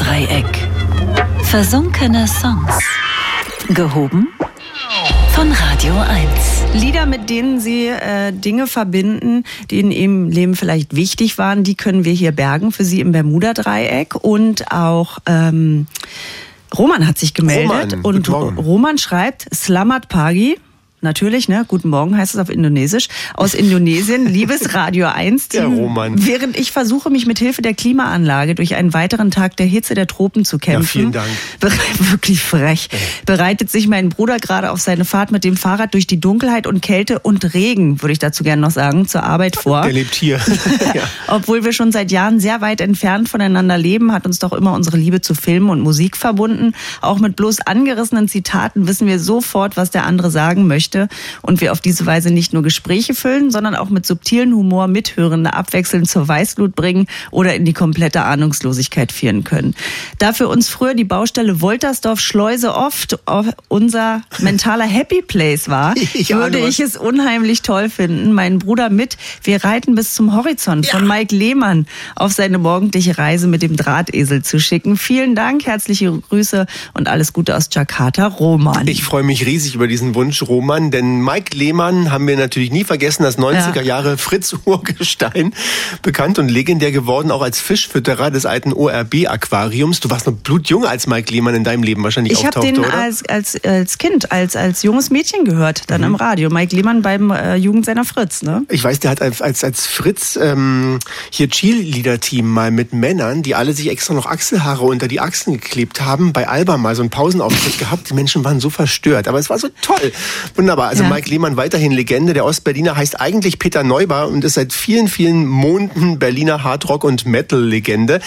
Bermuda-Dreieck. Versunkene Songs. Gehoben von Radio 1. Lieder, mit denen Sie Dinge verbinden, die in Ihrem Leben vielleicht wichtig waren, die können wir hier bergen für Sie im Bermuda-Dreieck. Und auch Roman hat sich gemeldet. Roman schreibt, Selamat Pagi. Natürlich, ne? Guten Morgen heißt es auf Indonesisch. Aus Indonesien, liebes Radio 1 Team. Ja, Roman. Während ich versuche, mich mit Hilfe der Klimaanlage durch einen weiteren Tag der Hitze der Tropen zu kämpfen. Ja, vielen Dank. Wirklich frech. Bereitet sich mein Bruder gerade auf seine Fahrt mit dem Fahrrad durch die Dunkelheit und Kälte und Regen, würde ich dazu gerne noch sagen, zur Arbeit vor. Der lebt hier. Ja. Obwohl wir schon seit Jahren sehr weit entfernt voneinander leben, hat uns doch immer unsere Liebe zu Film und Musik verbunden. Auch mit bloß angerissenen Zitaten wissen wir sofort, was der andere sagen möchte. Und wir auf diese Weise nicht nur Gespräche füllen, sondern auch mit subtilen Humor Mithörende abwechselnd zur Weißglut bringen oder in die komplette Ahnungslosigkeit führen können. Da für uns früher die Baustelle Woltersdorf-Schleuse oft unser mentaler Happy Place war, würde ich es unheimlich toll finden, meinen Bruder mit Wir reiten bis zum Horizont von Mike Lehmann auf seine morgendliche Reise mit dem Drahtesel zu schicken. Vielen Dank, herzliche Grüße und alles Gute aus Jakarta, Roman. Ich freue mich riesig über diesen Wunsch, Roman, denn Mike Lehmann haben wir natürlich nie vergessen, das 90er Jahre Fritz-Urgestein, bekannt und legendär geworden, auch als Fischfütterer des alten ORB-Aquariums. Du warst noch blutjung, als Mike Lehmann in deinem Leben wahrscheinlich auftauchte, oder? Ich habe den als Kind, als junges Mädchen gehört, dann im Radio. Mike Lehmann beim Jugendsender Fritz, ne? Ich weiß, der hat als Fritz hier Cheerleader-Team mal mit Männern, die alle sich extra noch Achselhaare unter die Achseln geklebt haben, bei Alba mal so einen Pausenauftritt gehabt. Die Menschen waren so verstört, aber es war so toll. Wunderbar. Also Mike Lehmann weiterhin Legende. Der Ostberliner heißt eigentlich Peter Neuber und ist seit vielen, vielen Monaten Berliner Hardrock- und Metal-Legende.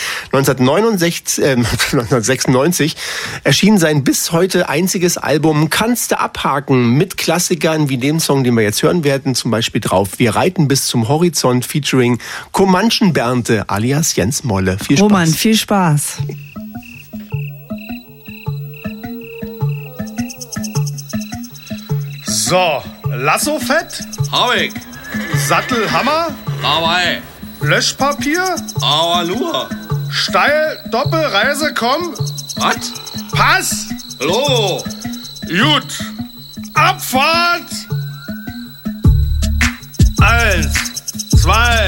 1996 erschien sein bis heute einziges Album Kannst du abhaken mit Klassikern wie dem Song, den wir jetzt hören werden, zum Beispiel drauf Wir reiten bis zum Horizont featuring Comanchen-Bernte alias Jens Molle. Viel Spaß. Roman, viel Spaß. So, Lassofett, Hab ich. Sattelhammer, Dabei. Löschpapier, Aber nur. Steil, Doppelreise, komm, Was? Pass, Logo. gut, Abfahrt. 1, 2,